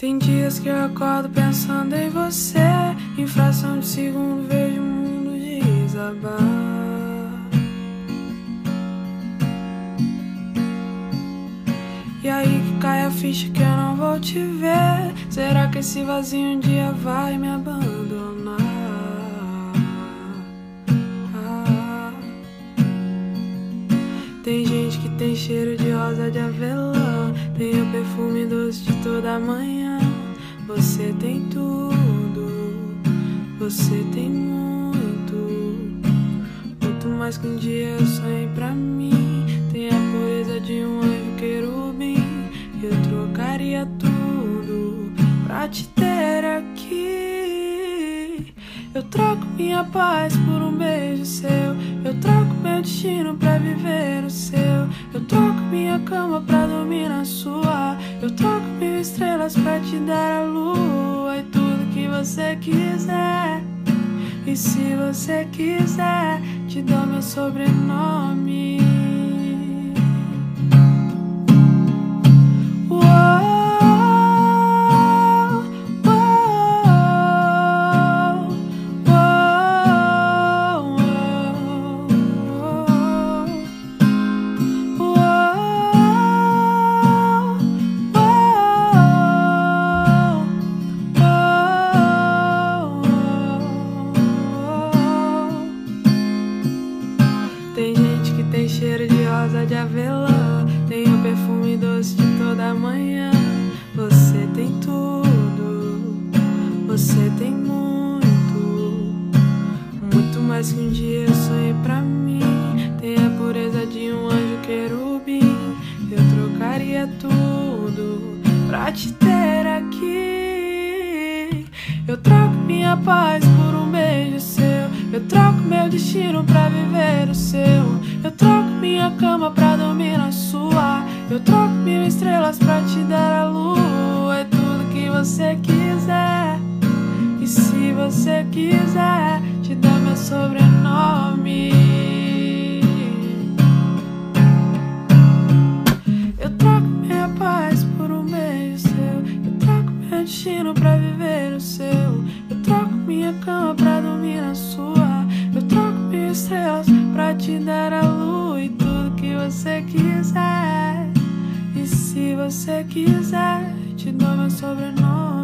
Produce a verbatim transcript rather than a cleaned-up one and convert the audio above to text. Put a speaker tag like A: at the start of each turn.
A: Tem dias que eu acordo pensando em você, em fração de segundo vejo o mundo desabar. E aí que cai a ficha que eu não vou te ver. Será que esse vazio um dia vai me abandonar? Ah. Tem gente que tem cheiro de rosa de avelã, tem o perfume doce de toda manhã. Você tem tudo, você tem muito, muito mais que um dia eu sonhei pra mim. Tem a pureza de um anjo querubim. Eu trocaria tudo pra te ter aqui. Eu troco minha paz por um beijo seu. Eu troco meu destino pra viver o seu. Eu troco minha cama pra dormir na sua. Eu troco mil estrelas pra te dar a lua e tudo que você quiser. E se você quiser, te dou meu sobrenome. Tem gente que tem cheiro de rosa de avelã, tem o perfume doce de toda manhã. Você tem tudo, você tem muito, muito mais que um dia eu sonhei pra mim. Tem a pureza de um anjo querubim. Eu trocaria tudo pra te ter aqui. Eu troco minha paz por um beijo seu. Eu troco meu destino pra viver o seu. Eu troco minha cama pra dormir na sua. Eu troco mil estrelas pra te dar a lua. É tudo que você quiser. E se você quiser, te dou meu sobrenome. Eu troco minha paz por um beijo seu. Eu troco meu destino pra viver o seu. Eu troco minha cama pra dormir na sua. Eu troco mil estrelas pra te dar a lua e tudo que você quiser. E se você quiser, te dou meu sobrenome.